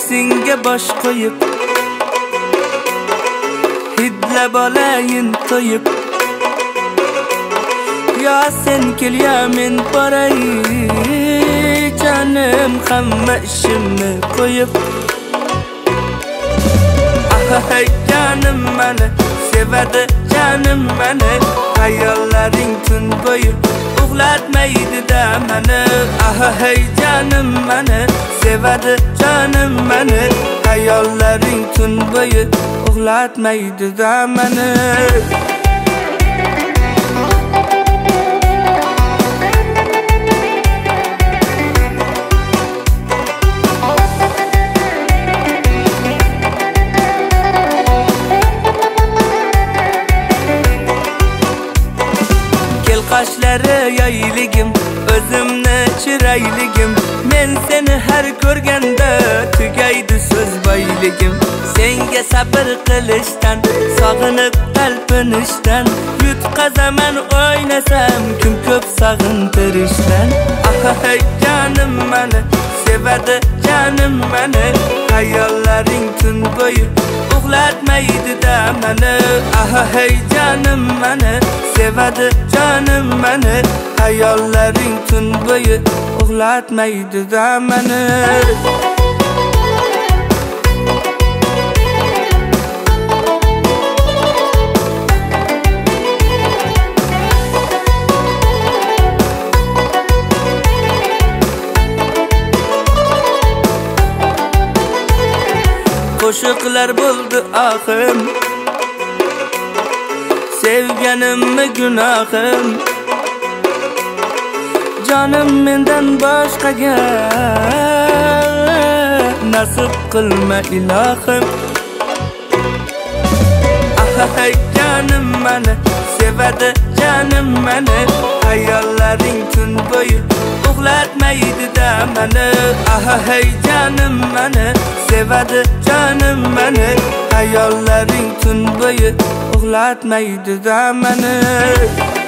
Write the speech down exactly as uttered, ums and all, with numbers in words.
nafsingga bosh qo'yib, hidlab olayin to'yib. Ya sen kel ya men boray, canım hamma ishimni qo'yib. Hey canım meni sevadi, canım meni hayollaring tun bo'yi uxlatmaydi da meni. Ah hey canım meni sevadi, canım meni hayollaring tun bo'yi uxlatmaydi da meni. Qoshlari yayligim, o'zimni chirayligim, men seni har ko'rganda tugaydi so'z boyligim. Senga sabr qilishdan, sog'inib talpinishdan, yutqazaman o'ynasam kim ko'p sog'intirishdan. Ah hey canım meni sevadi, canım meni hayollaring tun bo'yi uxlatmaydi da meni. Ah hey canım meni sevadi, canım meni hayollaring tun bo'yi uxlatmaydi da meni. Qo'shiqlar bo'ldi ahim, sevganimmi gunohim. Jonim mendan boshqaga nasib qilma ilohim. Ah hey canım meni sevadi, canım meni hayollaring tun bo'yi uxlatmaydi da meni. Ah hey canım meni sevadi, canım meni hayollaring tun bo'yi uxlatmaydi da meni.